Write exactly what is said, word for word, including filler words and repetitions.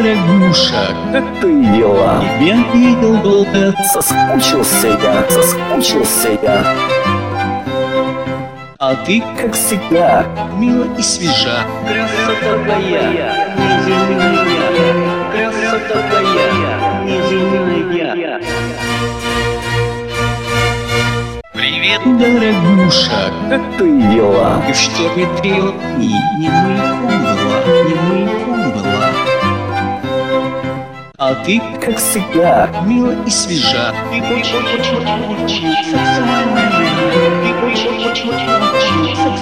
дорогуша, как ты дела? тебя видел долго. Соскучился я, соскучился я. А ты, Как всегда, мила и свежа. красота твоя, неземная, красота твоя, неземная. Привет, дорогуша, Как ты дела? ты в шторме три дни не маяком была, не маяком была. А ты, Как всегда, мила и свежа. Ты очень-очень-очень сексуальная. Ты очень-очень-очень сексуальная.